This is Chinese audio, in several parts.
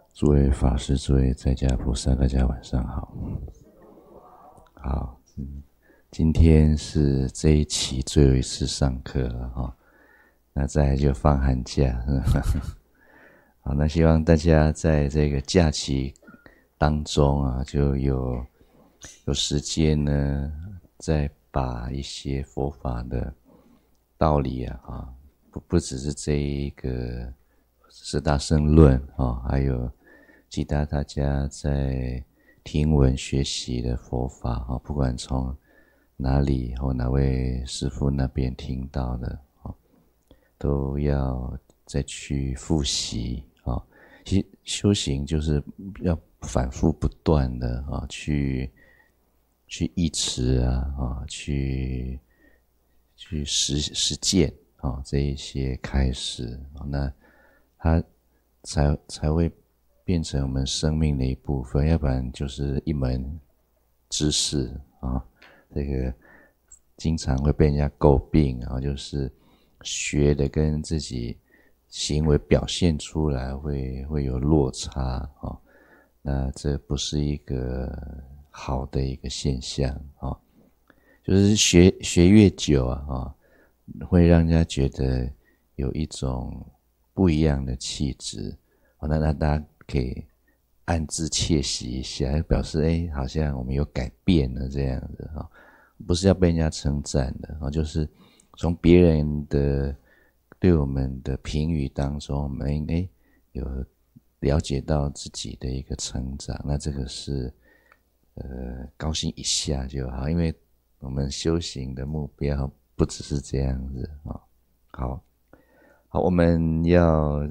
诸位法师、诸位在家菩萨，大家晚上好。好，今天是这一期最后一次上课了哈，那再来就放寒假。好，那希望大家在这个假期当中啊，就有时间呢，再把一些佛法的道理不只是这一个十大圣论还有其他大家在听闻学习的佛法不管从哪里或哪位师父那边听到的都要再去复习其实修行就是要反复不断的去忆持去实践这一些开始那它才会变成我们生命的一部分，要不然就是一门知识这个经常会被人家诟病就是学的跟自己行为表现出来会有落差那这不是一个好的一个现象就是学越久会让人家觉得有一种不一样的气质那大家可以暗自窃喜一下，表示好像我们有改变了这样子不是要被人家称赞的就是从别人的对我们的评语当中，我们有了解到自己的一个成长，那这个是高兴一下就好，因为我们修行的目标不只是这样子好，我们要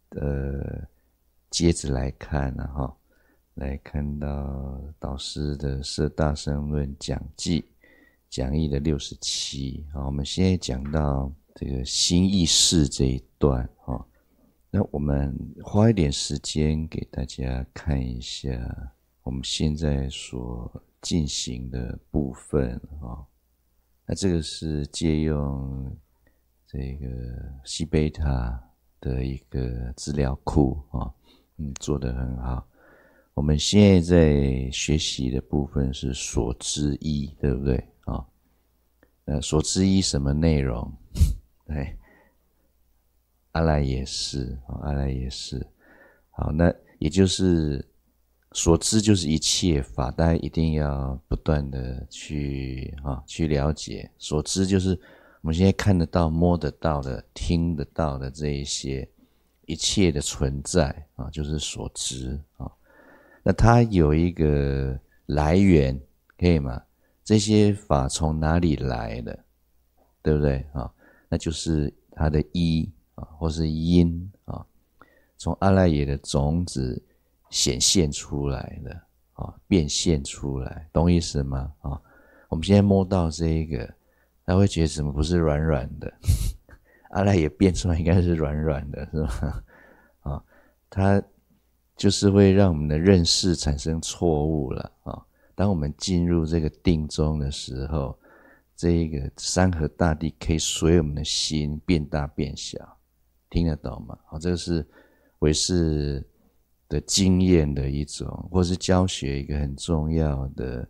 接着来看来看到导师的《摄大乘论讲记》讲义的67我们现在讲到这个心意识这一段那我们花一点时间给大家看一下我们现在所进行的部分那这个是借用这个西贝塔的一个资料库做得很好。我们现在在学习的部分是所知一，对不对所知一什么内容？对，阿赖耶识阿赖耶识。好，那也就是所知就是一切法，大家一定要不断的去了解。所知就是我们现在看得到、摸得到的、听得到的这一些一切的存在就是所知那它有一个来源，可以吗？这些法从哪里来的，对不对那就是它的依或是因从阿赖耶的种子显现出来的变现出来，懂意思吗我们现在摸到这一个，他会觉得怎么不是软软的？阿赖耶变出来应该是软软的，是吗它就是会让我们的认识产生错误了当我们进入这个定中的时候，这一个山河大地可以随我们的心变大变小，听得懂吗这个是唯识的经验的一种，或是教学一个很重要的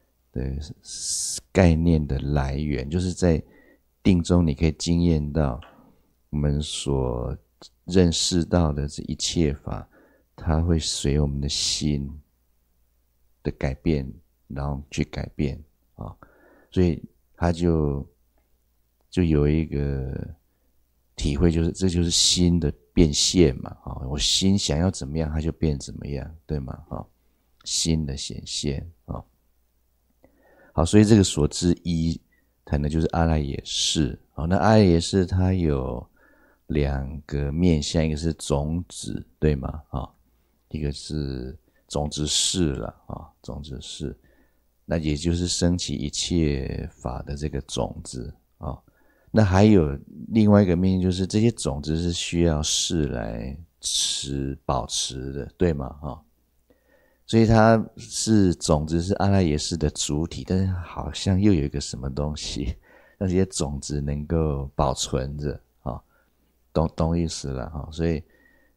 概念的来源，就是在定中你可以经验到我们所认识到的这一切法，它会随我们的心的改变然后去改变所以他就有一个体会，就是这就是心的变现嘛我心想要怎么样它就变怎么样，对吗心的显现好，所以这个所知一谈的就是阿赖耶识那阿赖耶识它有两个面向，一个是种子，对吗一个是种子识了种子识，那也就是升起一切法的这个种子那还有另外一个面向，就是这些种子是需要识来保持的，对吗所以它是种子是阿赖耶识的主体，但是好像又有一个什么东西让这些种子能够保存着懂意思了所以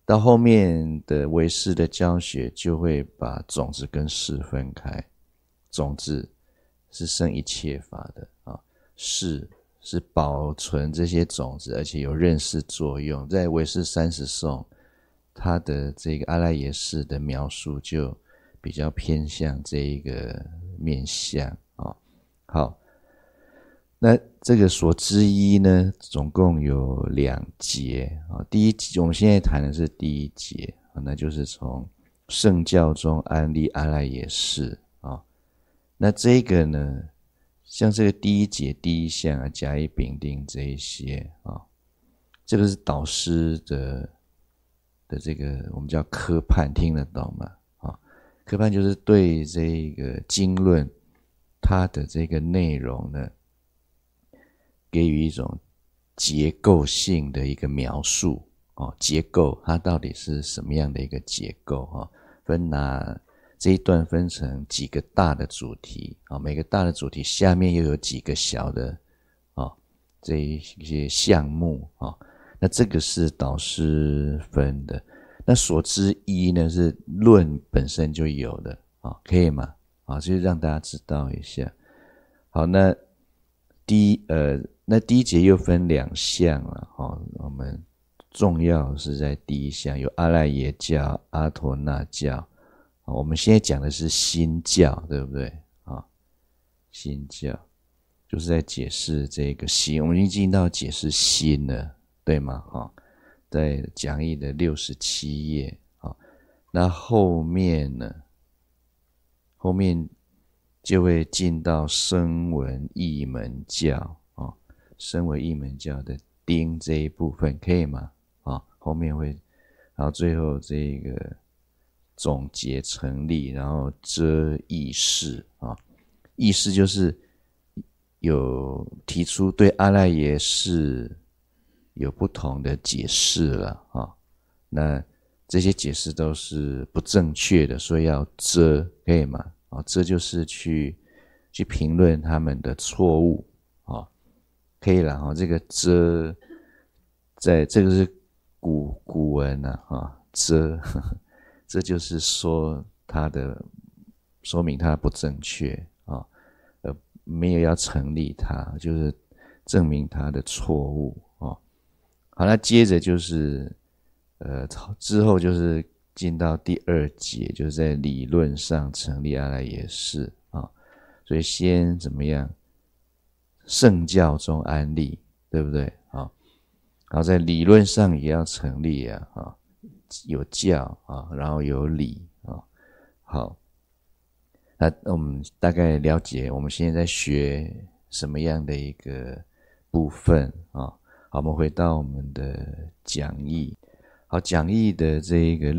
到后面的唯识的教学就会把种子跟识分开，种子是生一切法的啊，识是保存这些种子，而且有认识作用。在唯识30颂，它的这个阿赖耶识的描述就比较偏向这一个面向啊。好，那这个所知一呢，总共有2节啊。第一节我们现在谈的是第一节啊，那就是从圣教中安立阿赖耶识啊。那这个呢，像这个第一节第一项啊，甲乙丙丁这一些啊，这个是导师的这个我们叫科判，听得懂吗？啊，科判就是对这个经论它的这个内容呢，给予一种结构性的一个描述哦，结构它到底是什么样的一个结构啊？这一段分成几个大的主题啊，每个大的主题下面又有几个小的啊，这一些项目啊，那这个是导师分的。那所知一呢，是论本身就有的啊，可以吗？啊，就是让大家知道一下。好，那第一节又分2项了哈，我们重要是在第一项有阿赖耶教、阿陀那教。我们现在讲的是新教，对不对啊？新教就是在解释这个新，我们已经进到解释新了，对吗？哈，在讲义的67页啊。那后面呢？后面就会进到声闻异门教啊，声闻异门教的丁这一部分，可以吗？啊，后面会，然后最后这个总结成立，然后遮意识啊，意识就是有提出对阿赖耶识有不同的解释了啊，那这些解释都是不正确的，所以要遮，可以吗？啊，这就是去评论他们的错误啊，可以了哈。这个遮，在这个是古文啊，遮。这就是说说明它不正确啊，没有要成立它，就是证明它的错误啊。好，那接着就是之后就是进到第2节，就是在理论上成立阿赖耶识啊。所以先怎么样？圣教中安立，对不对啊？然后在理论上也要成立啊。有教啊，然后有理啊。好，那我们大概了解我们现在在学什么样的一个部分啊。好，我们回到我们的讲义。好，讲义的这个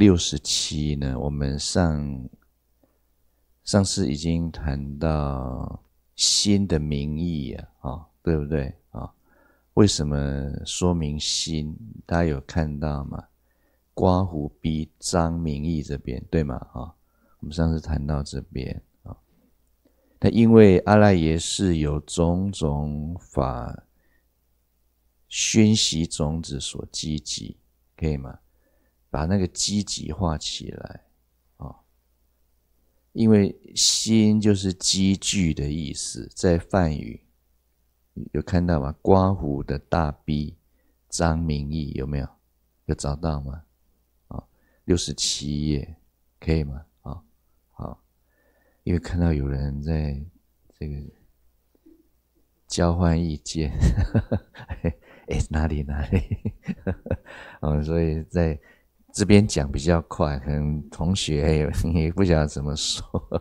67呢，我们上次已经谈到心的名义啊，对不对啊？为什么说明心？大家有看到吗？刮胡逼张明义这边对吗？我们上次谈到这边啊。那因为阿赖耶识有种种法熏习种子所积集，可以吗？把那个积集化起来啊。因为心就是积聚的意思，在梵语有看到吗？刮胡的大逼张明义有没有？有找到吗？67页，可以吗？好，因为看到有人在这个交换意见，哪里所以在这边讲比较快，可能同学也不晓得怎么说，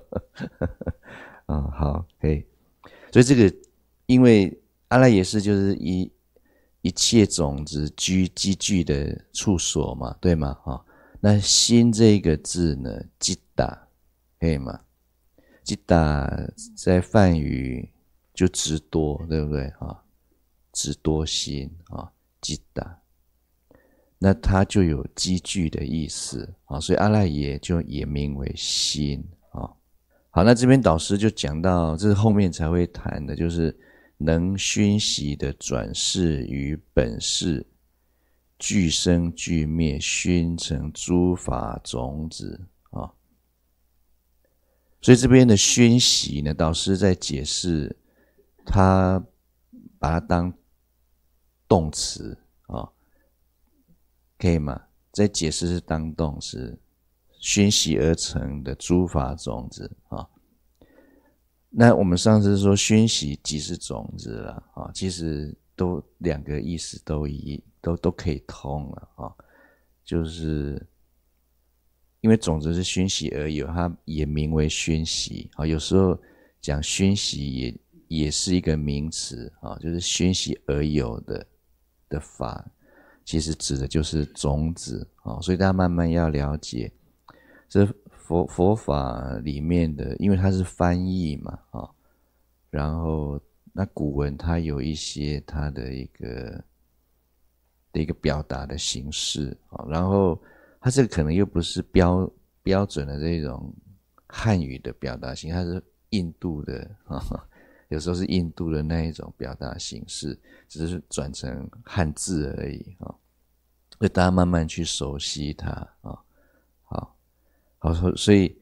好，可以。所以这个，因为阿赖耶识就是一切种子积聚的处所嘛，对吗？那心这个字呢，吉达，可以吗？吉达在梵语就直多，对不对？直多心吉达，那它就有积聚的意思所以阿赖耶就也名为心好，那这边导师就讲到，这是后面才会谈的，就是能熏习的转世与本世俱生俱灭，熏成诸法种子啊。所以这边的熏习呢，导师在解释，他把它当动词啊，可以吗？在解释是当动词，熏习而成的诸法种子啊。那我们上次说熏习即是种子了啊，其实都两个意思都可以通了啊，就是因为种子是熏习而有，它也名为熏习啊。有时候讲熏习也是一个名词啊，就是熏习而有的法，其实指的就是种子啊。所以大家慢慢要了解，这佛法里面的，因为它是翻译嘛啊，然后那古文它有一些它的一个表达的形式啊，然后它这个可能又不是标准的这种汉语的表达形式，它是印度的有时候是印度的那一种表达形式，只是转成汉字而已啊，所以大家慢慢去熟悉它啊。好，所以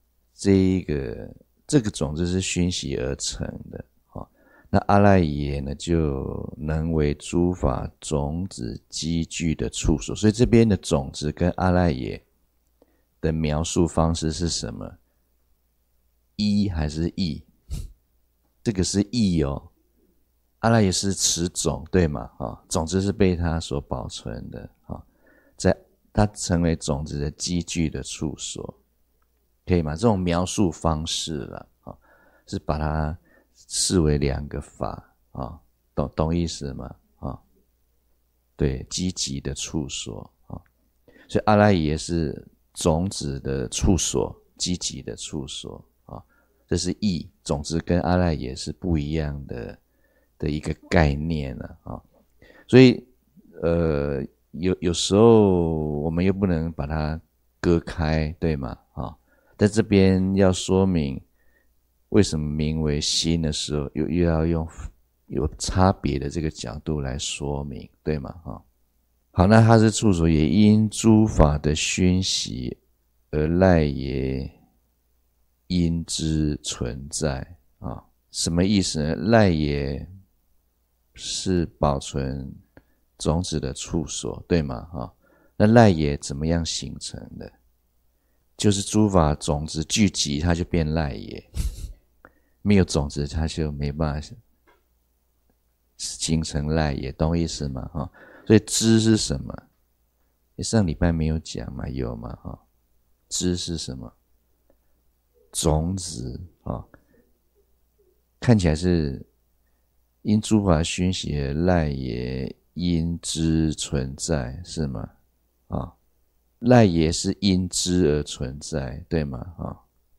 这个种子是熏习而成的啊。那阿赖耶呢，就能为诸法种子积聚的处所。所以这边的种子跟阿赖耶的描述方式是什么？一还是异？这个是异哦。阿赖耶是持种，对吗？种子是被它所保存的啊，在它成为种子的积聚的处所，可以吗？这种描述方式啦，是把它视为两个法啊，懂意思吗？对，积极的处所啊，所以阿赖耶是种子的处所，积极的处所啊，这是义。种子跟阿赖耶是不一样的一个概念了啊，所以有时候我们又不能把它割开，对吗？在这边要说明为什么名为心的时候，又要用有差别的这个角度来说明，对吗？好，那它是处所，也因诸法的熏习而赖耶因之存在啊。什么意思呢？赖耶是保存种子的处所，对吗？那赖耶怎么样形成的？就是诸法种子聚集，它就变赖耶。没有种子，它就没办法形成赖耶，懂我意思吗？所以知是什么？上礼拜没有讲嘛，有嘛？知是什么？种子啊，看起来是因诸法熏习而赖耶因之存在，是吗？赖耶是因之而存在，对吗？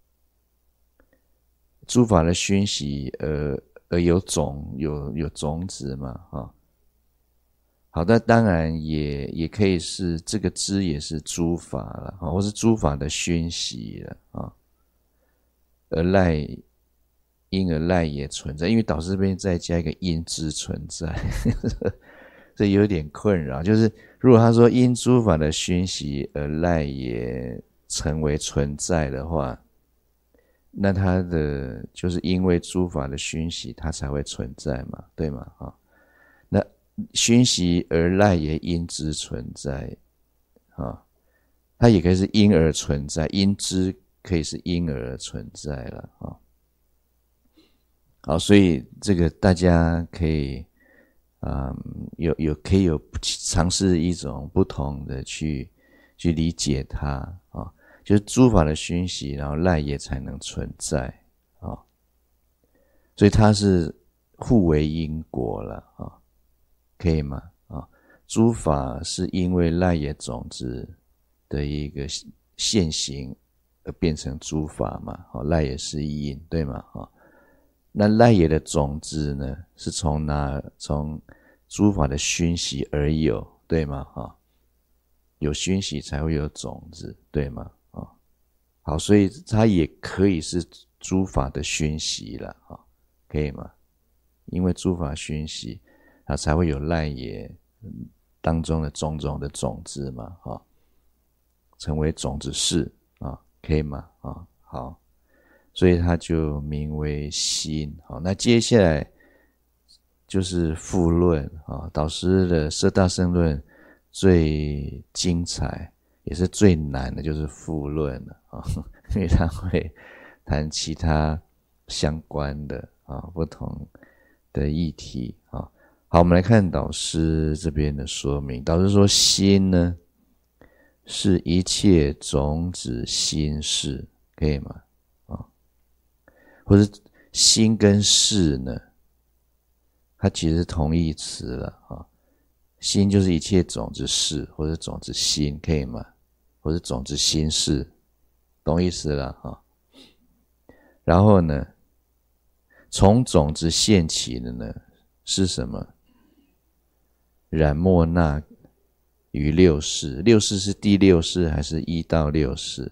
诸法的熏习而有种子嘛？好的，当然也可以是这个知也是诸法了，或是诸法的熏习了啊，因而赖也存在，因为导师这边再加一个因之存在，这有点困扰。就是如果他说因诸法的熏习而赖也成为存在的话，那他的就是因为诸法的熏习，它才会存在嘛，对吗？那熏习而赖也因之存在它也可以是因而存在，因之可以是因而存在了好，所以这个大家可以可以尝试一种不同的去理解它就是诸法的熏习，然后赖也才能存在所以它是互为因果了可以吗？诸法是因为赖也种子的一个现行而变成诸法嘛，赖也是因，对吗？那赖也的种子呢，是从诸法的熏习而有，对吗？有熏习才会有种子，对吗？好，所以它也可以是诸法的熏习了可以吗？因为诸法熏习，它才会有赖也当中的种种的种子嘛，成为种子识可以吗？好，所以它就名为心。好，那接下来就是复论导师的摄大乘论最精彩也是最难的就是复论了因为它会谈其他相关的不同的议题好，我们来看导师这边的说明。导师说心呢是一切种子心识，可以吗？或者心跟识呢，它其实是同义词了心就是一切种子识或者种子心，可以吗？或者种子心识，懂意思了然后呢，从种子现起的呢是什么？染末那于六识。六识是第六识还是1到6识？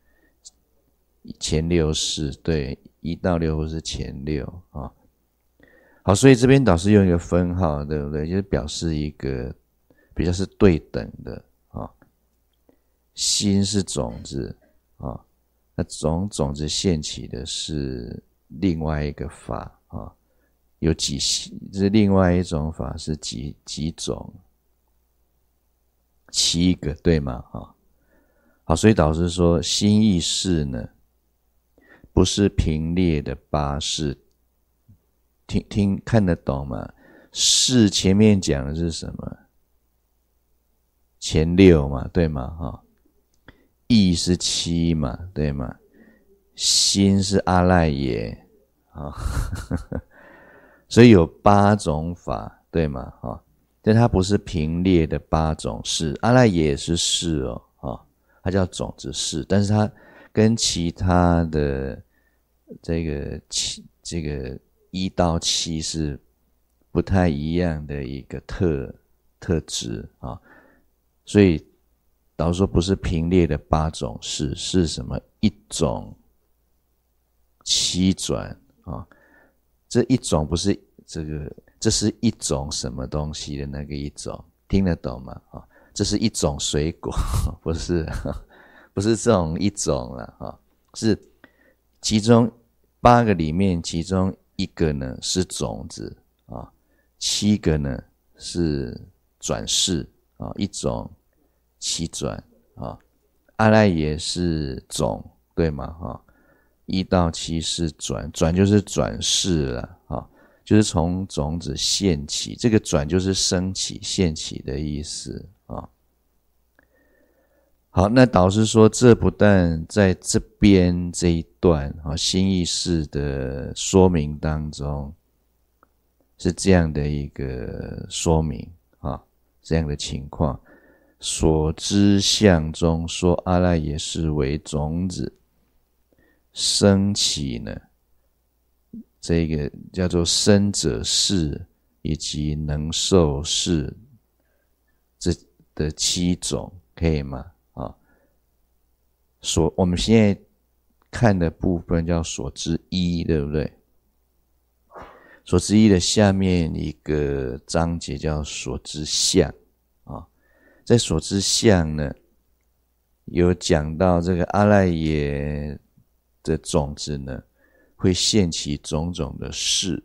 前六识，对，1到6或是前6好，所以这边导师用一个分号，对不对？就是表示一个比较是对等的心是种子那种子现起的是另外一个法有几这另外一种法是几种？7个，对吗？好，所以导师说心意识呢不是平列的8识，听看得懂吗？识前面讲的是什么？前6嘛，对吗？意是7嘛，对吗？心是阿赖耶所以有8种法，对吗？但它不是平列的8种识，阿赖耶也是识它叫种子识，但是它跟其他的这个1到7是不太一样的一个特质所以导师说不是平列的8种识，是什么？1种7转这一种不是这是一种什么东西的那个一种，听得懂吗？这是一种水果，不是这种一种了是其中8个里面其中1个呢是种子7个呢是转世一种7转阿赖耶是种，对吗？1到7是转就是转世了就是从种子现起，这个转就是升起现起的意思好，那导师说这不但在这边这一段心意识的说明当中是这样的一个说明这样的情况，所知相中说阿赖耶识为种子升起呢，这个叫做生者识以及能受识这的7种，可以吗？我们现在看的部分叫所知一，对不对？所知一的下面一个章节叫所知相在所知相呢有讲到这个阿赖耶的种子呢会现起种种的识，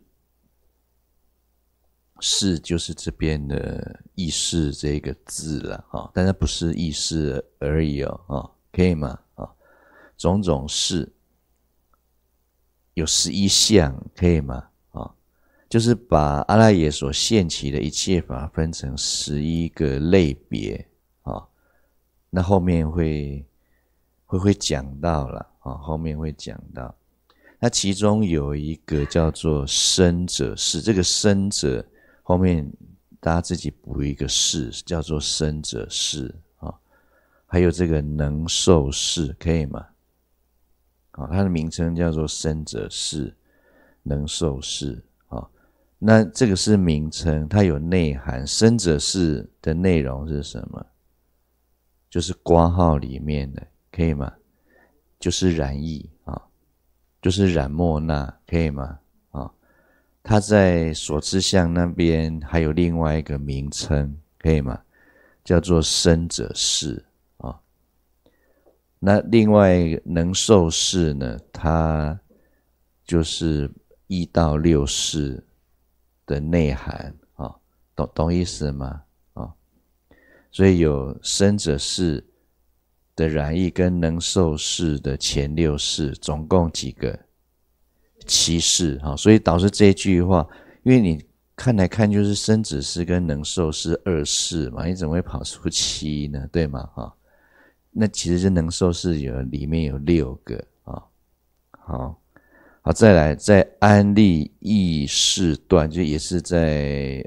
识就是这边的意识这个字了但它不是意识而已可以吗？种种识有11相，可以吗？就是把阿赖耶所现起的一切法分成11个类别那后面会讲到了后面会讲到。那其中有一个叫做生者识，这个生者后面大家自己补一个识，叫做生者识还有这个能受识，可以吗？它的名称叫做生者识、能受识那这个是名称，它有内涵。生者识的内容是什么？就是括号里面的，可以吗？就是染意就是染末那，可以吗？它在所知相那边还有另外一个名称，可以吗？ 叫做生者世啊。那另外能受世呢，它就是1到6世的内涵啊，懂意思吗？啊，所以有生者世的染意跟能受世的前6世，总共几个？7世哈。所以导致这句话，因为你看来看就是生者世跟能受世2世嘛，你怎么会跑出7呢？对吗？哈，那其实是能受世里面有6个啊。好，再来在安立意识段，就也是在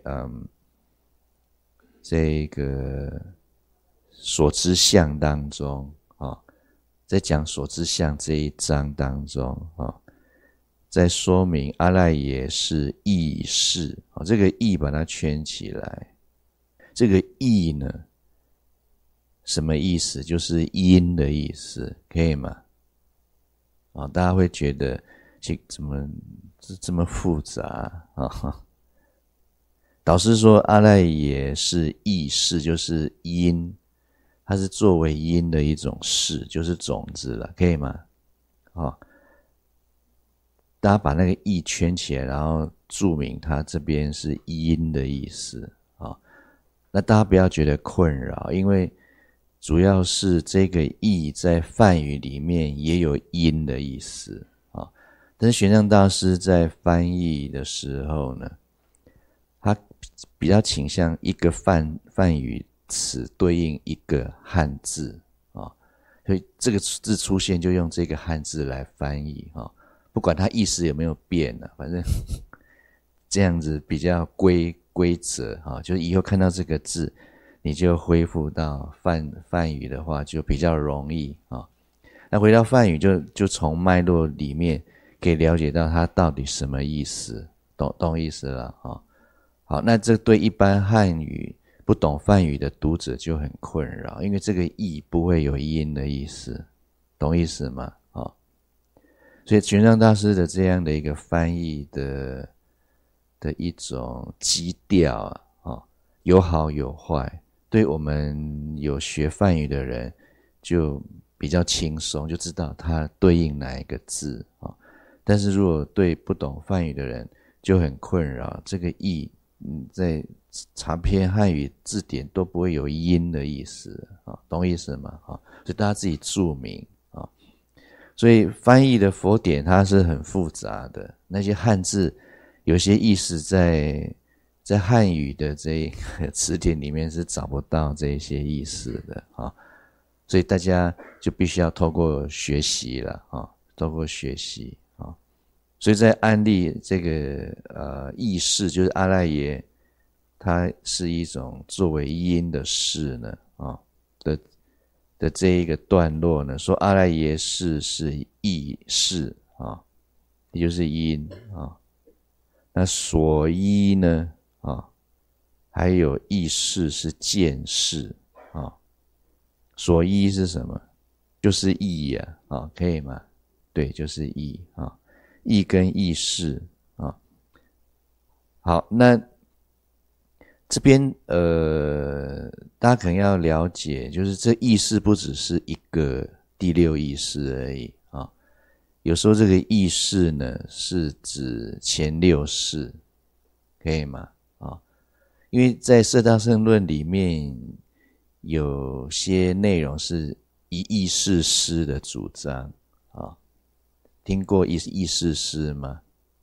这个所知相当中啊，在讲所知相这一章当中啊，在说明阿赖耶是意识啊，这个意把它圈起来，这个意呢，什么意思？就是因的意思，可以吗？啊，大家会觉得怎么这么复杂啊？导师说阿赖耶是意识，就是因，它是作为因的一种识，就是种子了，可以吗？啊，大家把那个意圈起来，然后注明它这边是因的意思啊。那大家不要觉得困扰，因为主要是这个意在梵语里面也有因的意思啊。但是玄奘大师在翻译的时候呢，他比较倾向一个梵语词对应一个汉字啊，所以这个字出现就用这个汉字来翻译啊，不管它意思有没有变啊，反正这样子比较规则啊，就是以后看到这个字，你就恢复到梵语的话就比较容易啊。那回到梵语就从脉络里面可以了解到它到底什么意思，懂意思了啊。好，那这对一般汉语不懂梵语的读者就很困扰，因为这个意不会有因的意思，懂意思吗？啊，所以玄奘大师的这样的一个翻译的一种基调啊，有好有坏，对我们有学梵语的人就比较轻松，就知道它对应哪一个字啊。但是如果对不懂梵语的人就很困扰，这个意在长篇汉语字典都不会有音的意思啊，懂意思吗？啊，所以大家自己注明啊。所以翻译的佛典它是很复杂的，那些汉字有些意思在汉语的这个词典里面是找不到这些意思的啊，所以大家就必须要透过学习了啊，透过学习啊。所以在安立这个意识，就是阿赖耶，它是一种作为因的识呢啊的这一个段落呢，说阿赖耶识是意识啊，也就是因啊。那所依呢啊，还有意识是见识啊。所依是什么？就是意啊，可以吗？对，就是意啊。意跟意识啊，好，那这边大家可能要了解，就是这意识不只是一个第6意识而已啊，有时候这个意识呢是指前6世，可以吗？啊，因为在摄大乘论里面有些内容是一意识师的主张啊。听过意识师吗？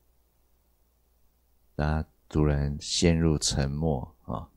大家突然陷入沉默啊！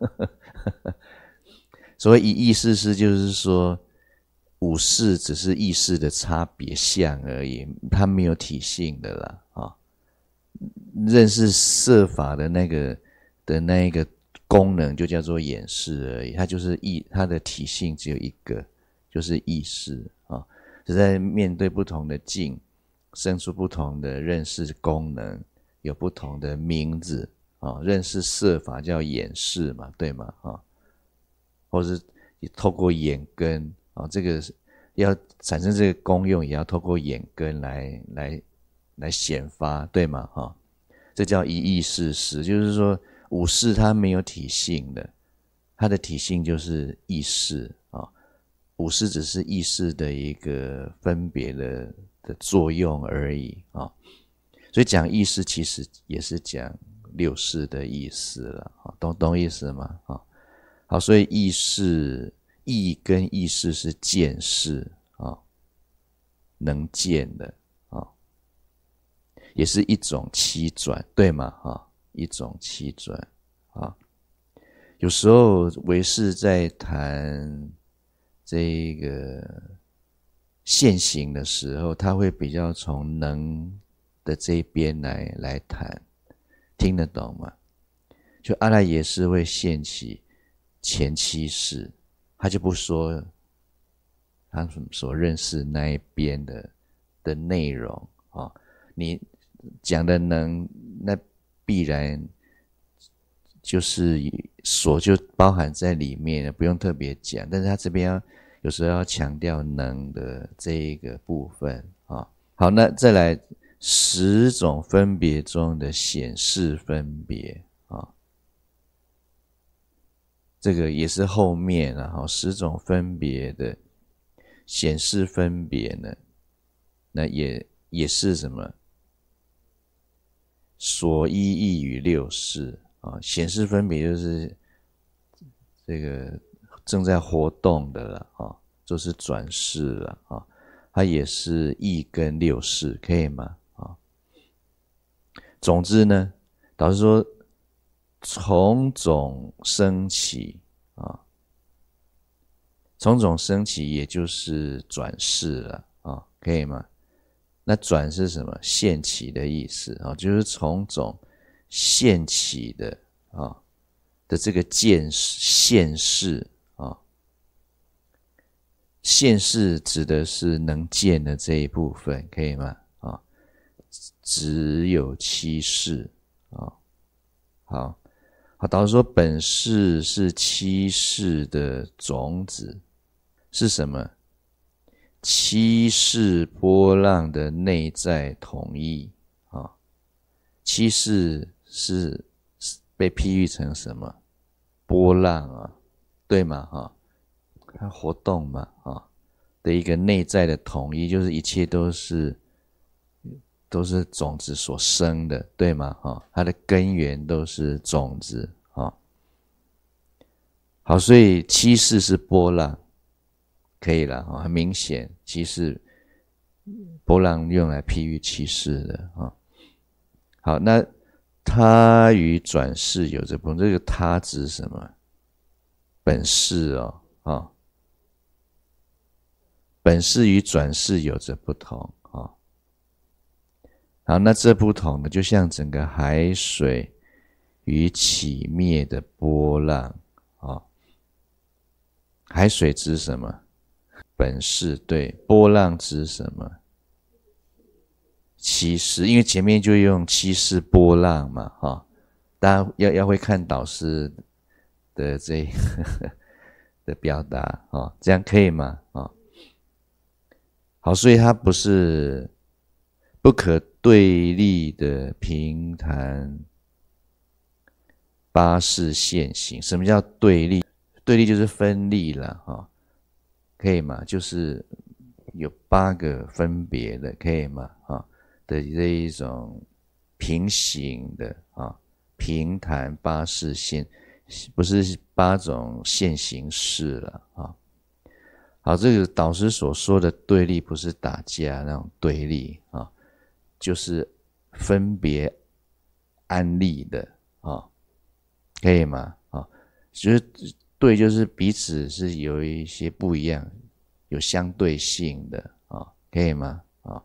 所谓一意识师，就是说5识只是意识的差别相而已，它没有体性的啦啊。认识色法的那个功能就叫做眼识而已，它就是它的体性只有一个，就是意识啊。只在面对不同的境，生出不同的认识功能，有不同的名字啊。认识色法叫眼识嘛，对吗？啊，或是透过眼根啊，这个要产生这个功用，也要透过眼根来显发，对吗？啊，这叫一意识识，就是说5识它没有体性的， 它的体性就是意识啊，五识只是意识的一个分别的作用而已啊。所以讲意识其实也是讲六识的意思了啊，懂意思吗？啊，好，所以意跟意识是见识啊，能见的啊，也是一种七转，对吗？啊，一种七转啊。有时候唯识在谈这个现行的时候，他会比较从能的这一边来谈，听得懂吗？就阿赖耶识会现起前七识，他就不说他所认识那一边的内容啊。你讲的能，那必然就是所就包含在里面，不用特别讲。但是他这边有时候要强调能的这一个部分啊。好，那再来10种分别中的显示分别啊，这个也是后面啊，10种分别的显示分别呢，那也是什么？所依义与六识啊，显示分别就是这个正在活动的了啊，就是转世了啊，它也是义跟六识，可以吗？啊，总之呢，导师说从种生起啊，从种生起也就是转世了啊，可以吗？那转是什么？现起的意思啊，就是从种现起的啊的这个现世啊，现世指的是能见的这一部分，可以吗？啊，只有七世啊。好，导师说本世是七世的种子，是什么？七世波浪的内在统一啊，七世是被譬喻成什么？波浪啊，对吗？哈，它活动嘛，啊的一个内在的统一，就是一切都是种子所生的，对吗？哈，它的根源都是种子啊。好，所以七世是波浪。可以了，很明显，其实波浪用来譬喻七世的啊。好，那他与转世有着不同，这个他指什么？本世哦，啊，本世与转世有着不同啊。好，那这不同呢，就像整个海水与起灭的波浪啊。海水指什么？本世，对，波浪指什么？七世，因为前面就用七世波浪嘛，哈，大家要会看导师的这的表达啊，这样可以吗？啊，好，所以它不是不可对立的平坦八识现行。什么叫对立？对立就是分立了，哈。可以吗？就是有8个分别的，可以吗？啊的这一种平行的啊，平坦八识现，不是8种现行式了啊。好，这个导师所说的对立，不是打架那种对立啊，就是分别安立的啊，可以吗？啊，就是对，就是彼此是有一些不一样，有相对性的啊，可以吗？啊，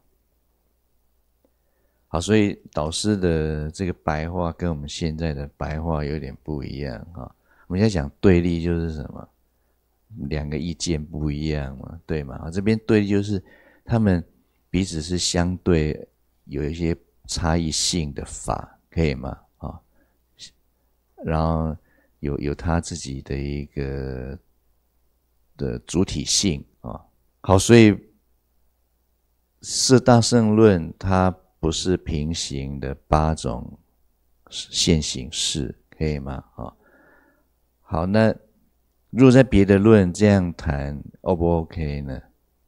好，所以导师的这个白话跟我们现在的白话有点不一样啊。我们现在讲对立就是什么？2个意见不一样嘛，对吗？啊，这边对立就是他们彼此是相对有一些差异性的法，可以吗？啊，然后有他自己的一个的主体性啊。好，所以四大乘论它不是平行的8种现行式，可以吗？啊，好，那如果在别的论这样谈 ，O 不 OK 呢？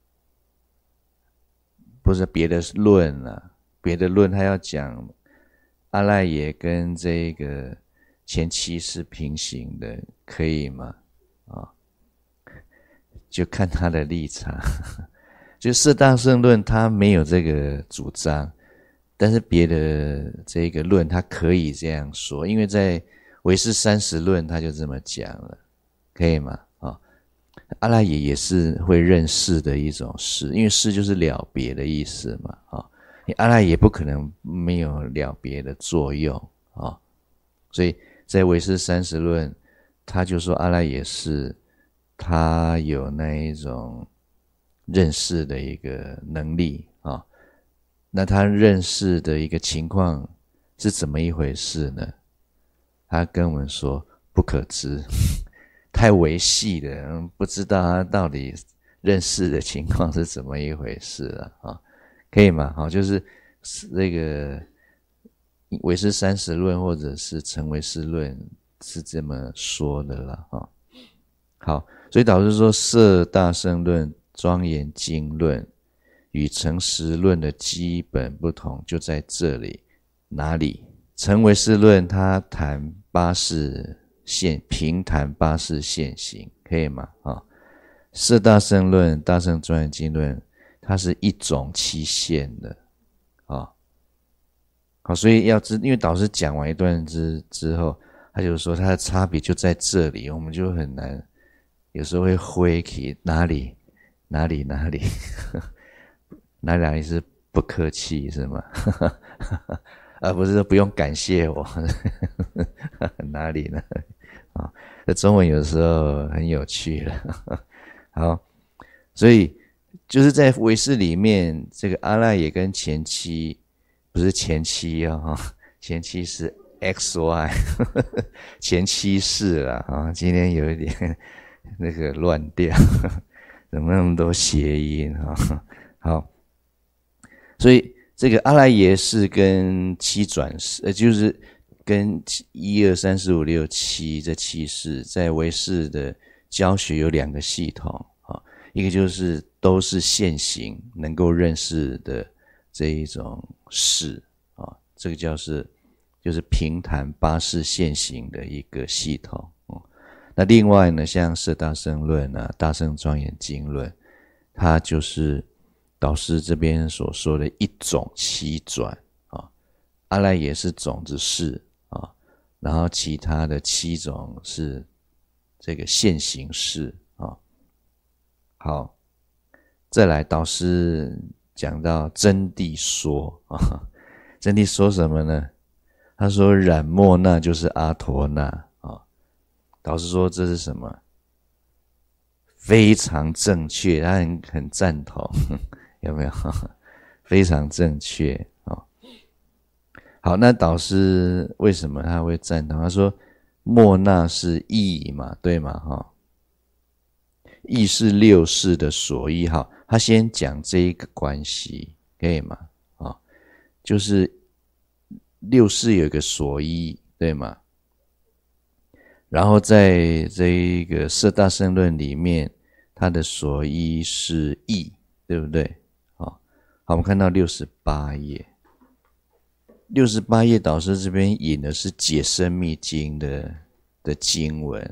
不是别的论啊，别的论他要讲阿赖耶跟这个前妻是平行的，可以吗？就看他的立场。就四大圣论他没有这个主张，但是别的这个论他可以这样说，因为在唯识30论他就这么讲了，可以吗？阿赖耶也是会认识的一种识，因为识就是了别的意思嘛。你阿赖耶不可能没有了别的作用所以在唯识30论他就说阿赖耶是他有那一种认识的一个能力那他认识的一个情况是怎么一回事呢？他跟我们说不可知，太微细了，不知道他到底认识的情况是怎么一回事了可以吗？就是那个唯识30论或者是成唯识论是这么说的了好，所以导致说摄大乘论、庄严经论与成实论的基本不同就在这里。哪里？成唯识论它谈八识现，平谈八识现行，可以吗？摄大乘论、大乘庄严经论它是一种期限的好，所以因为导师讲完一段之后，他就说它的差别就在这里，我们就很难，有时候会灰起哪里哪里是不客气是吗？不是说不用感谢我，哪里呢？这中文有时候很有趣了。好，所以就是在唯识里面，这个阿赖耶跟前妻不是前妻前妻是 XY 前妻是啦今天有一点那个乱掉，怎么那么多谐音好，所以这个阿赖耶识跟七转识，就是跟1、2、3、4、5、6、7这7识，在唯识的教学有2个系统一个就是都是现行能够认识的这一种识这个就是平谈八识现行的一个系统那另外呢，像摄大乘论大乘庄严经论，它就是导师这边所说的一种七转阿赖耶是种子识然后其他的7种是这个现行识好，再来导师讲到真谛说真谛说什么呢？他说染末那就是阿陀那导师说这是什么？非常正确，他很赞同有没有？非常正确好，那导师为什么他会赞同？他说末那是意嘛，对吗意是6识的所依他先讲这一个关系，可以吗就是6识有一个所依，对吗？然后在这一个摄大乘论里面，它的所依是意，对不对？好，我们看到68页，68页导师这边引的是解深密经的经文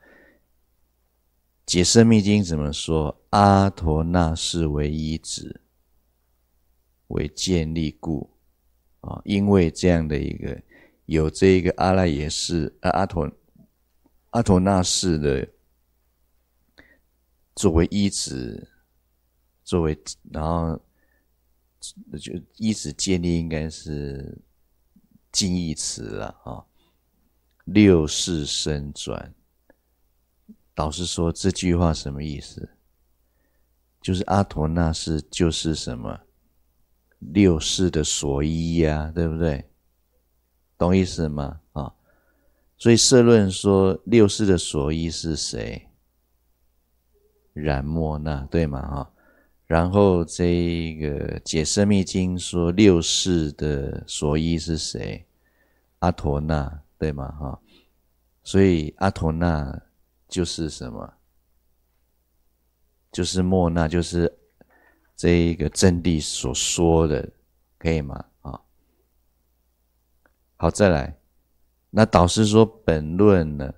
解深密经怎么说？阿陀那是为依止，为建立故因为这样的一个有这一个阿赖耶识阿陀那识的作为依止，然后就依止建立应该是近义词了6识生转。导师说这句话什么意思？就是阿陀那识就是什么6识的所依对不对？懂意思吗？所以摄论说6识的所依是谁？染末那，对吗？然后这个解深密经说6识的所依是谁？阿陀那，对吗？所以阿陀那就是什么？就是莫那，就是这一个真谛所说的，可以吗？好，再来。那导师说本论呢？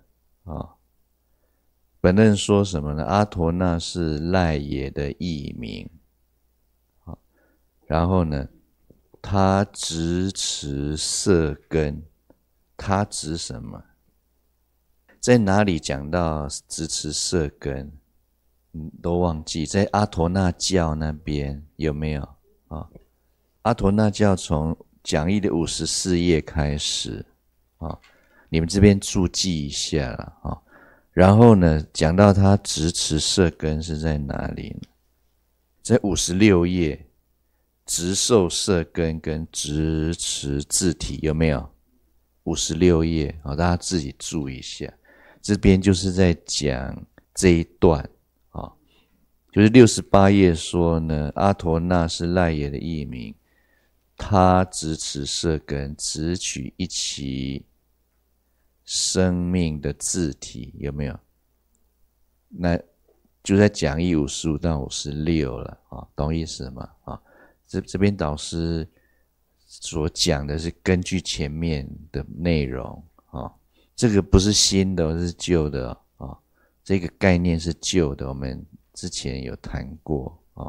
本论说什么呢？阿陀那是赖耶的译名。然后呢，他执持色根，他指什么？在哪里讲到执持色根？都忘记，在阿陀那教那边有没有啊？阿陀那教从讲义的54页开始啊，你们这边注记一下啦啊。然后呢，讲到他执持色根是在哪里呢？在56页，执受色根跟执持自体有没有？56页啊，大家自己注意一下。这边就是在讲这一段。就是68页说呢，阿陀那是赖耶的译名，他执持色根，只取一其生命的自体，有没有？那就在讲义55到56了啊，懂意思吗？这边导师所讲的是根据前面的内容啊，这个不是新的，是旧的啊，这个概念是旧的，我们之前有谈过啊。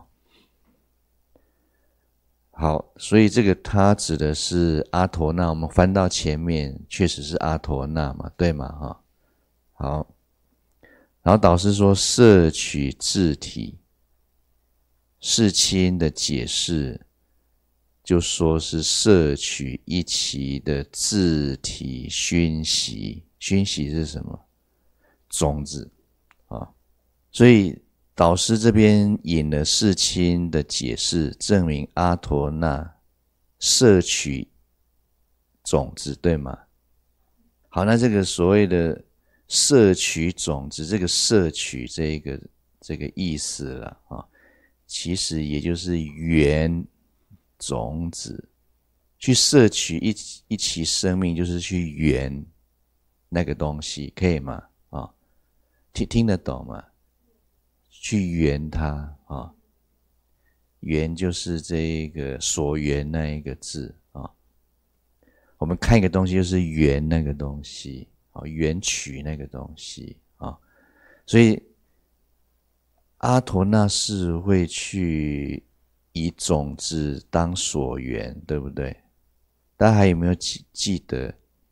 好，所以这个它指的是阿陀那，我们翻到前面确实是阿陀那嘛，对吗？好，然后导师说摄取自体，世亲的解释就说是摄取一期的自体熏习，熏习是什么？种子啊，所以导师这边引了世亲的解释，证明阿陀那摄取种子，对吗？好，那这个所谓的摄取种子，这个摄取这个意思了啊，其实也就是原种子，去摄取一期生命，就是去原那个东西，可以吗？听得懂吗？去缘它啊，缘就是这个所缘那一个字啊。我们看一个东西就是缘那个东西啊，缘取那个东西啊。所以阿陀那是会去以种子当所缘，对不对？大家还有没有记得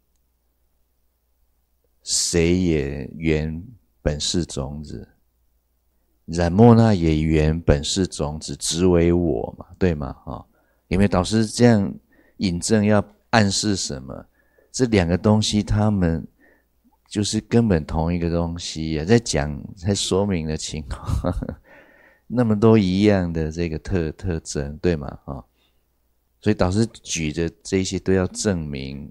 谁也缘本是种子？染莫那也原本是种子，直为我嘛，对吗？有没有导师这样引证要暗示什么？这两个东西他们就是根本同一个东西啊，在说明的情况，那么多一样的这个特征，对吗？所以导师举的这些都要证明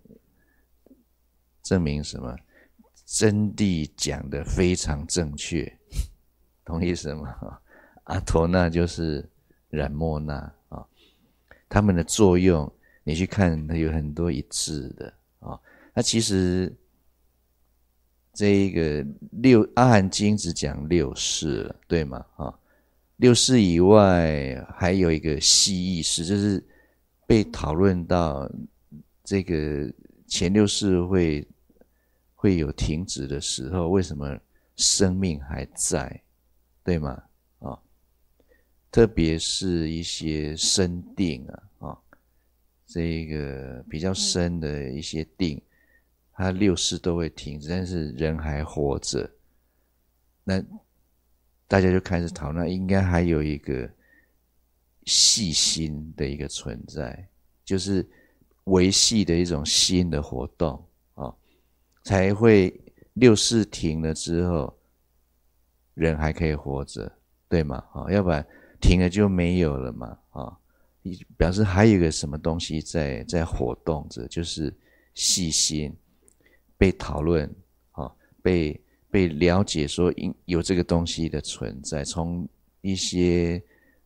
什么？真谛讲的非常正确。懂意思吗？阿陀那就是染莫那啊，他们的作用你去看，它有很多一致的啊。那其实这一个阿含经只讲六识了，对吗？六识以外还有一个细意识，就是被讨论到这个前六识会有停止的时候，为什么生命还在？对吗？特别是一些深定这个比较深的一些定，它六识都会停止，但是人还活着，那大家就开始讨论，应该还有一个细心的一个存在，就是维系的一种心的活动才会六识停了之后。人还可以活着，对吗？要不然停了就没有了嘛。表示还有一个什么东西在活动着，就是细心被讨论，被了解说有这个东西的存在，从一些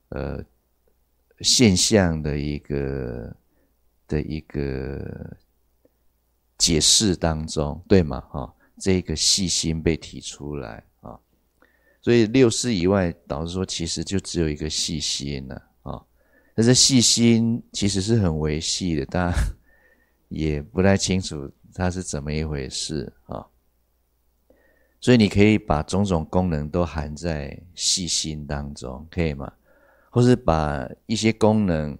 现象的一个解释当中，对吗？ 这个细心被提出来啊。所以六识以外，导致说其实就只有一个细心了啊。但是细心其实是很微细的，大家也不太清楚它是怎么一回事啊。所以你可以把种种功能都含在细心当中，可以吗？或是把一些功能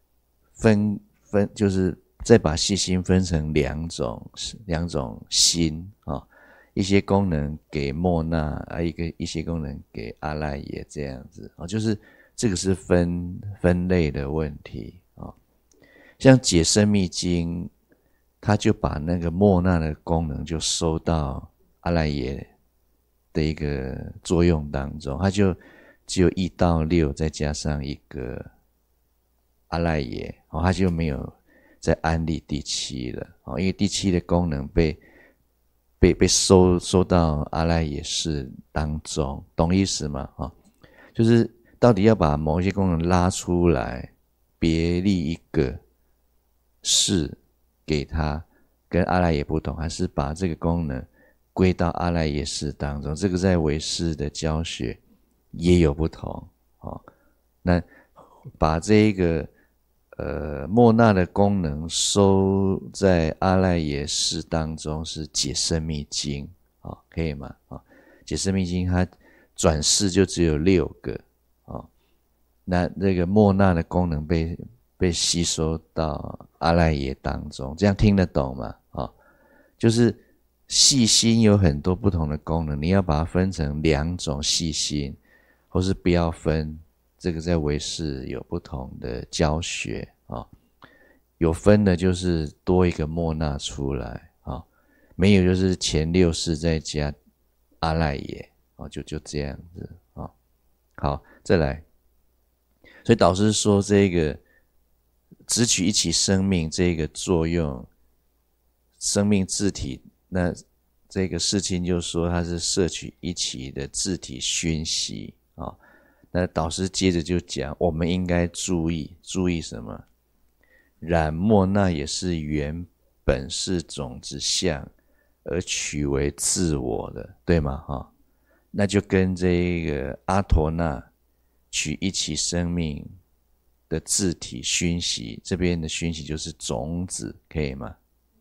就是再把细心分成两种心啊，一些功能给末那啊，一些功能给阿赖耶这样子啊，就是这个是分类的问题啊。像解深密经，它就把那个末那的功能就收到阿赖耶的一个作用当中，它就只有1到6再加上一个阿赖耶，它就没有再安立第7了，因为第7的功能被收到阿赖耶识当中，懂意思吗？就是到底要把某一些功能拉出来，别立一个识给它，跟阿赖耶不同，还是把这个功能归到阿赖耶识当中，这个在唯识的教学也有不同。那把这个末那的功能收在阿赖耶识当中是解深密经，可以吗？解深密经它转世就只有6个，那这个末那的功能被吸收到阿赖耶当中，这样听得懂吗？就是细心有很多不同的功能，你要把它分成2种细心，或是不要分，这个在唯识有不同的教学有分的就是多一个末那出来没有就是前6识再加阿赖耶就这样子好，再来，所以导师说这个执取一起生命这个作用，生命自体，那这个世亲就说它是摄取一起的自体熏习那导师接着就讲，我们应该注意什么？染末那也是原本是种子相而取为自我的，对吗？那就跟这个阿陀那取一起生命的自体熏习，这边的熏习就是种子，可以吗？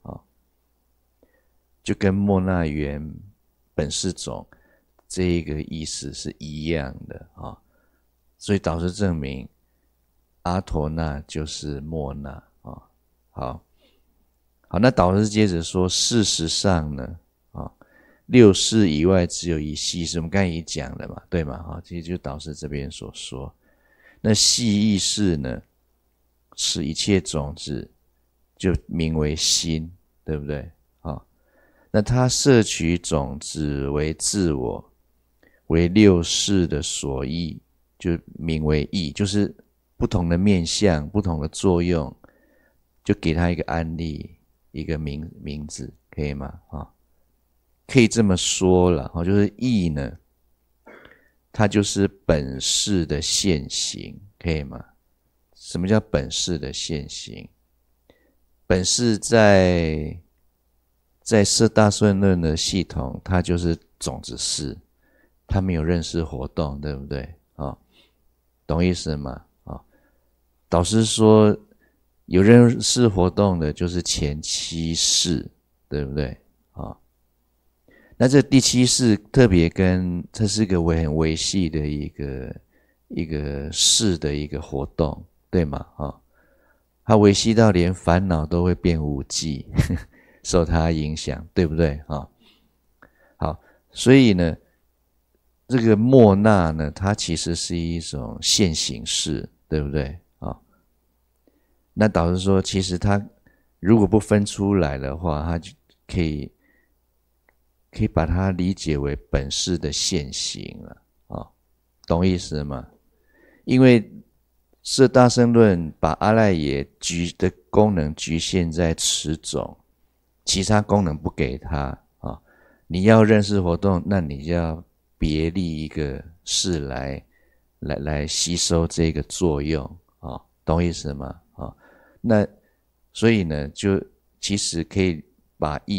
就跟末那原本是种这个意思是一样的所以导师证明阿陀那就是末那好，那导师接着说，事实上呢6识以外只有一细识，我们刚才已讲了嘛，对吗？其实就导师这边所说，那细意识呢，使一切种子就名为心，对不对？那它摄取种子为自我，为6识的所依，就名为义，就是不同的面向，不同的作用，就给它一个安立，一个名字，可以吗？可以这么说了，就是义呢，它就是本识的现行，可以吗？什么叫本识的现行？本识在摄大顺论的系统，它就是种子识，它没有认识活动，对不对？懂意思吗？导师说有认识活动的就是前7识，对不对？那这第7识特别跟这是个很微细的一个识的一个活动，对吗？它微细到连烦恼都会变无记受它影响，对不对？好，所以呢，这个末那呢，它其实是一种现行识，对不对？那导师说，其实它如果不分出来的话，它就可以把它理解为本识的现行了懂意思吗？因为摄大乘论把阿赖耶的功能局限在此种，其他功能不给他你要认识活动，那你就要别立一个识来吸收这个作用懂意思吗？那所以呢，就其实可以把义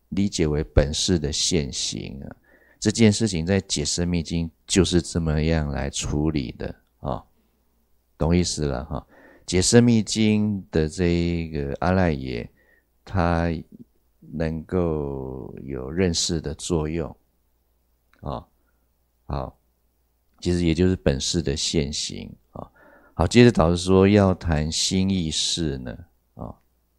理解为本誓的现行啊。这件事情在解深密经就是这么样来处理的啊，懂意思了哈。解深密经的这一个阿赖耶，它能够有认识的作用啊。好，其实也就是本誓的现行啊。好，接着导师说要谈心意识呢啊，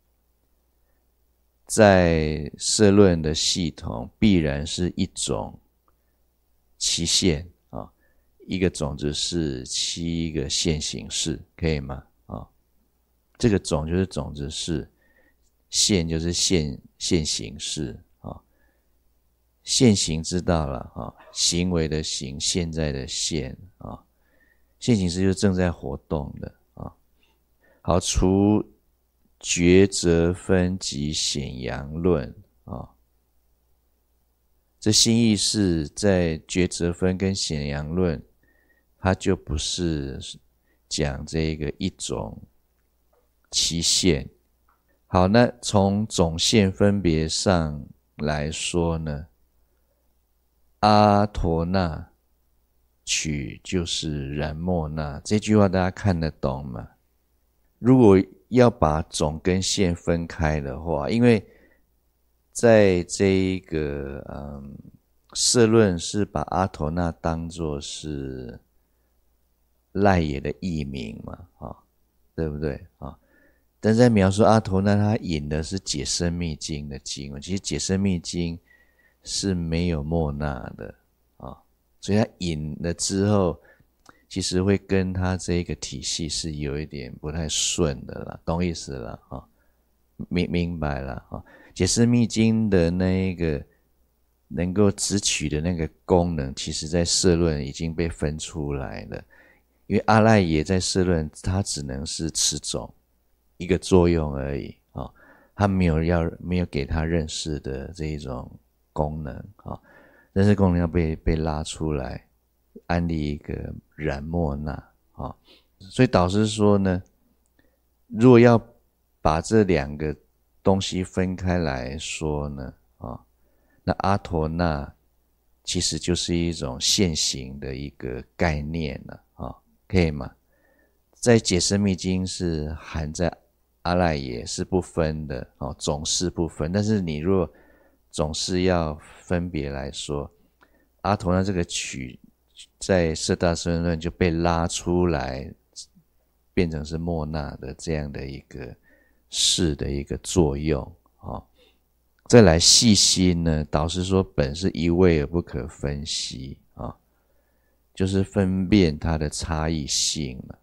在社论的系统必然是一种期限啊，一个种子是7个现行式，可以吗？啊，这个种就是种子式，现就是现行式啊。现行知道了啊，行为的行，现在的现啊，现行式就是正在活动的啊。好，除抉择分及显扬论啊，这心意识在抉择分跟显扬论，它就不是讲这个一种期限。好，那从种现分别上来说呢，阿陀那取就是然末那，这句话大家看得懂吗？如果要把种跟现分开的话，因为在这一个社论是把阿陀那当作是赖耶的译名嘛，对不对啊？但在描述阿陀那，他引的是解深密经的经文，其实解深密经是没有末那的啊，所以他引了之后，其实会跟他这个体系是有一点不太顺的啦，懂意思了啊？明白了啊？解深密经的那一个能够直取的那个功能，其实在社论已经被分出来了，因为阿赖耶在社论它只能是持种一个作用而已啊，他没有给他认识的这一种功能啊，认识功能要被拉出来，安立一个然末那啊，所以导师说呢，如果要把这两个东西分开来说呢啊，那阿陀那其实就是一种现行的一个概念了啊，可以吗？在解深密经是含在阿赖耶是不分的哦，总是不分。但是你若总是要分别来说，阿陀那这个曲在色大圣论就被拉出来，变成是末那的这样的一个事的一个作用啊。再来细心呢，导师说本是一味而不可分析啊，就是分辨它的差异性了。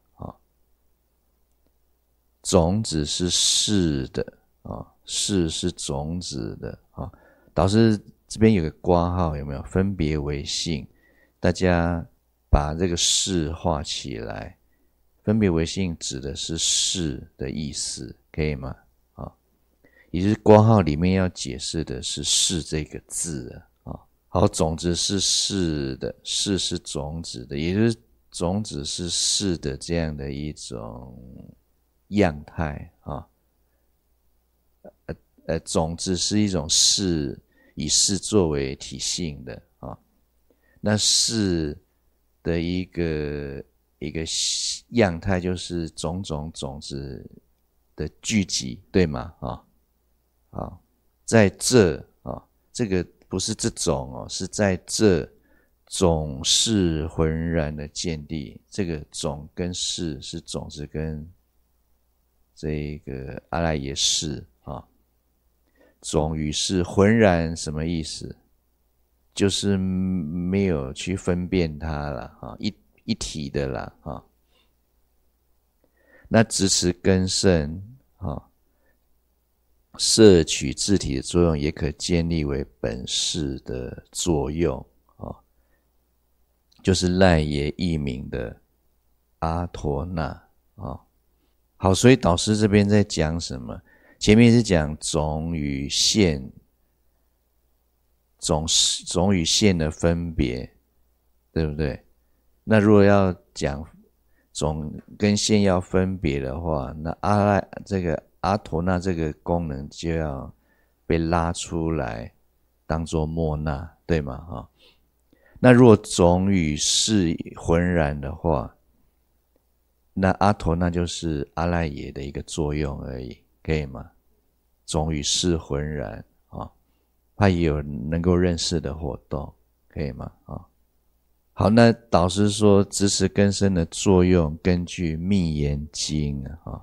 种子是是的啊，是种子的啊。导师这边有个括号，有没有？分别为性，大家把这个是画起来。分别为性指的是是的意思，可以吗？啊，也就是括号里面要解释的是是这个字啊。好，种子是是的，是种子的，也就是种子是是的这样的一种样态啊，种子是一种事，以事作为体性的啊。那事的一个样态就是种种种子的聚集，对吗？啊，在这啊，这个不是这种哦，是在这种是浑然的见地，这个种跟是是种子跟这个阿赖耶识啊，种与是浑然什么意思？就是没有去分辨它了啊，一体的啦啊。那直持根胜啊，摄取自体的作用，也可建立为本誓的作用啊，就是赖耶译名的阿陀那啊。好，所以导师这边在讲什么？前面是讲种与现，种与现的分别，对不对？那如果要讲种跟现要分别的话，那这个阿陀那这个功能就要被拉出来当作莫那，对吗？那如果种与识浑然的话，那阿陀那就是阿赖耶的一个作用而已，可以吗？种与识浑然它也有能够认识的活动，可以吗？好，那导师说支持根身的作用，根据密言经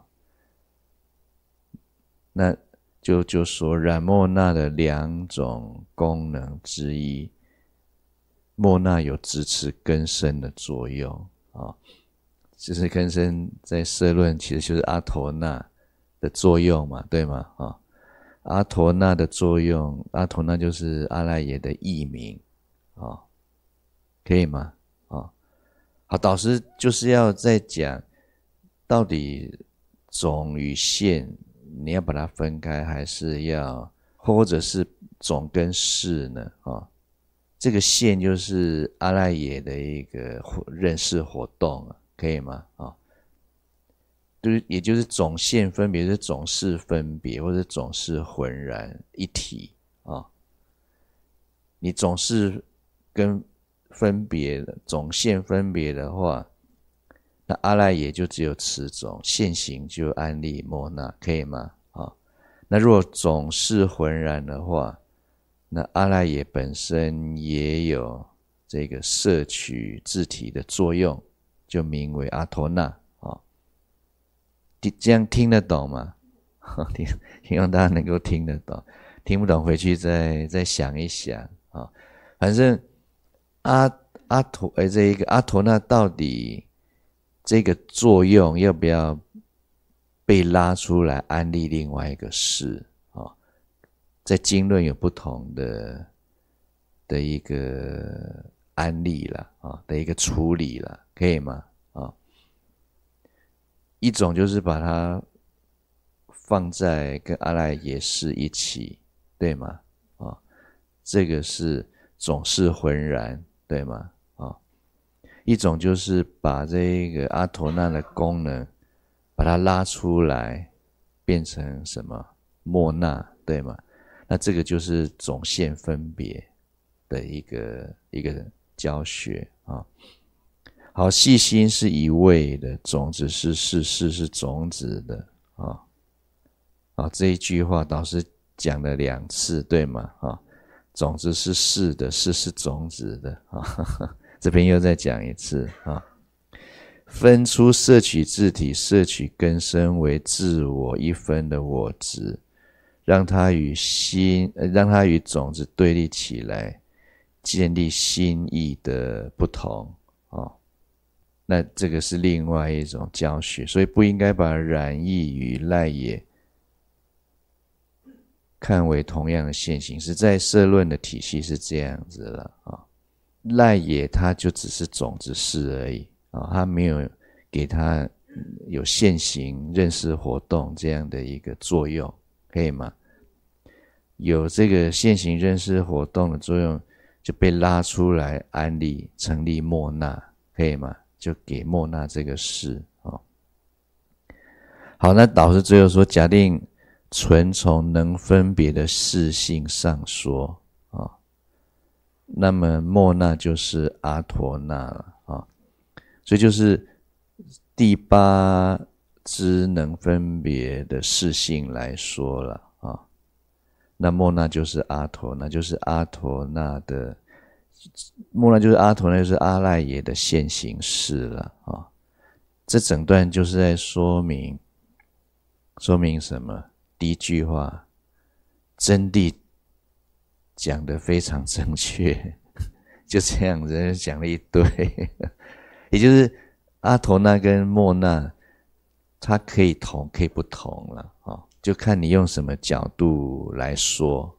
那就说染莫那的2种功能之一，莫那有支持根身的作用支持根身在摄论其实就是阿陀那的作用嘛，对吗？阿陀那的作用，阿陀那就是阿赖耶的译名可以吗？好，导师就是要再讲到底种与现你要把它分开，还是要或者是种跟识呢？这个现就是阿赖耶的一个认识活动可以吗？也就是种现分别是种识分别，或者种识浑然一体你种识跟分别的种现分别的话，那阿赖耶就只有此种，现行就安立莫那，可以吗？那如果种识浑然的话，那阿赖耶本身也有这个摄取自体的作用，就名为阿陀那这样听得懂吗？希望大家能够听得懂，听不懂回去再想一想反正这一个阿陀那到底这个作用要不要被拉出来安立另外一个识在经论有不同的一个安立啦的一个处理啦，可以吗？一种就是把它放在跟阿赖耶识一起，对吗？这个是种识浑然，对吗？一种就是把这个阿陀那的功能把它拉出来变成什么莫那，对吗？那这个就是种现分别的一个教学好，细心是一味的，种子是事，事是种子的这一句话导师讲了2次，对吗？种子是事的，事是种子的这边又再讲一次分出摄取自体、摄取根身为自我一分的我执，让它与种子对立起来，建立心意的不同那这个是另外一种教学，所以不应该把染意与赖耶看为同样的现行，是在摄论的体系是这样子了赖耶它就只是种子识而已它没有给它有现行认识活动这样的一个作用，可以吗？有这个现行认识活动的作用，就被拉出来安立成立莫那，可以吗？就给莫那这个识好，那导师最后说，假定纯从能分别的识性上说那么莫那就是阿陀那了所以就是第8支能分别的识性来说了那莫那就是阿陀那，就是阿陀那的莫那就是阿陀那，就是阿赖耶的现行识了这整段就是在说明什么？第一句话，真谛讲得非常正确，就这样子讲了一堆，也就是阿陀那跟莫那，它可以同可以不同了就看你用什么角度来说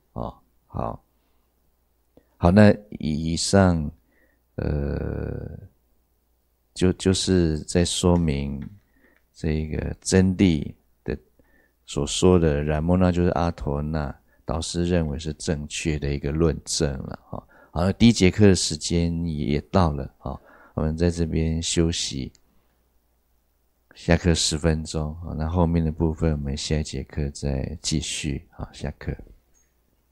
好，那以上就是在说明这个真谛的所说的染莫那就是阿陀那，导师认为是正确的一个论证了好，第1节课的时间也到了我们在这边休息，下课10分钟那后面的部分我们下一节课再继续下课。